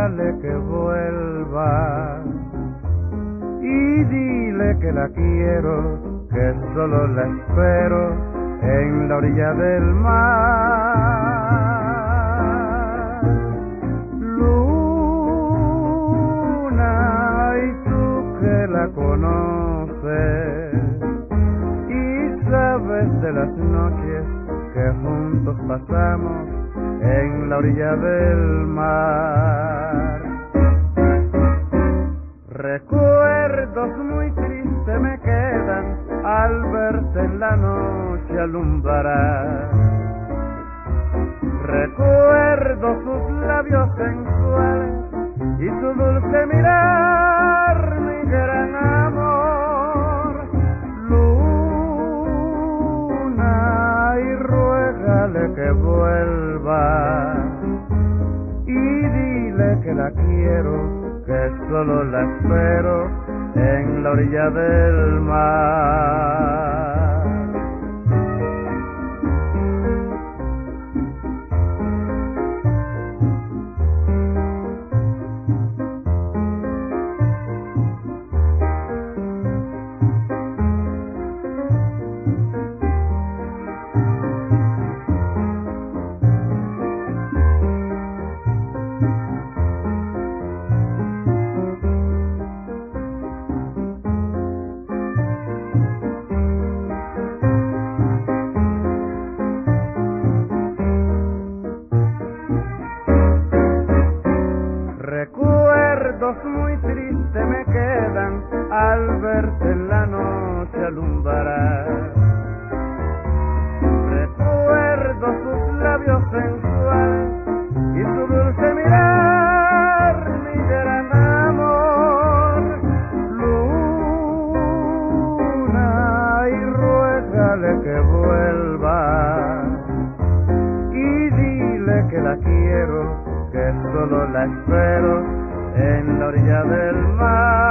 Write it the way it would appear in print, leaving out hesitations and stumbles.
ruégale que vuelva y dile que la quiero, que solo la espero en la orilla del mar. Luna, y tú que la conoces y sabes de las noches que juntos pasamos en la orilla del mar. Recuerdos muy tristes me quedan al verte en la noche alumbrar. Recuerdo sus labios sensuales y su dulce mirar, mi gran amor. Luna, y ruégale que vuelva y dile que la quiero, que solo la espero en la orilla del mar. Recuerdos muy tristes me quedan al verte en la noche alumbrar. Recuerdo sus labios sensuales y su dulce mirar, mi gran amor. Luna, y ruégale que vuelva y dile que la quiero, que solo la espero en la orilla del mar.